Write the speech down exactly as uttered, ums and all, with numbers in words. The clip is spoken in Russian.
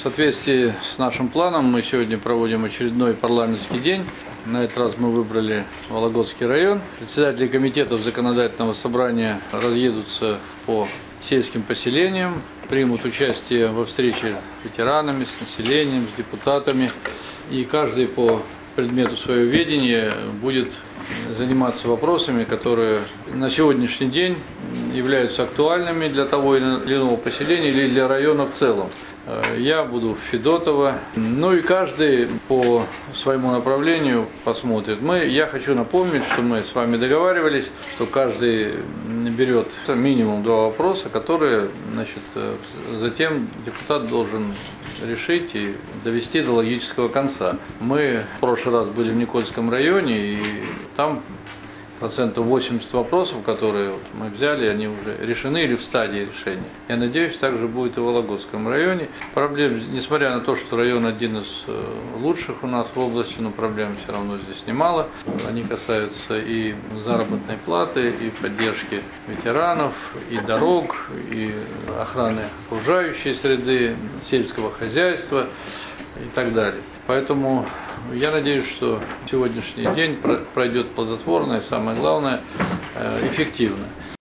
соответствии с нашим планом мы сегодня проводим очередной парламентский день. На этот раз мы выбрали Вологодский район. Председатели комитетов законодательного собрания разъедутся по сельским поселениям, примут участие во встрече с ветеранами, с населением, с депутатами. И каждый по предмету своего ведения будет заниматься вопросами, которые на сегодняшний день являются актуальными для того или иного поселения или для района в целом. Я буду в Федотово, ну и каждый по своему направлению посмотрит. Мы, я хочу напомнить, что мы с вами договаривались, что каждый берет минимум два вопроса, которые, значит, затем депутат должен решить и довести до логического конца. Мы в прошлый раз были в Никольском районе, и там процентов восемьдесят вопросов, которые мы взяли, они уже решены или в стадии решения. Я надеюсь, так же будет и в Вологодском районе. Проблем, несмотря на то, что район один из лучших у нас в области, но проблем все равно здесь немало. Они касаются и заработной платы, и поддержки ветеранов, и дорог, и охраны окружающей среды, сельского хозяйства и так далее. Поэтому я надеюсь, что сегодняшний день пройдет плодотворно и, самое главное, эффективно.